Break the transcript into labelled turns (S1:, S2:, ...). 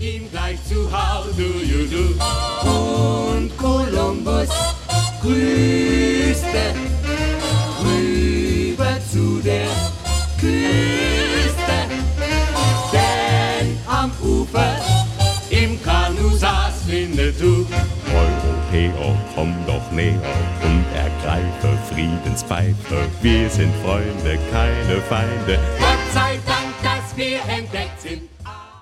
S1: ihm gleich zu how do you do. Und Kolumbus grüßte rüber zu der Küste, denn am Ufer im Kanu saß Winnetou.
S2: Europäer, komm doch näher und ergreife Friedenspfeife. Wir sind Freunde, keine Feinde.
S1: Gott sei Dank, dass wir entdeckt sind.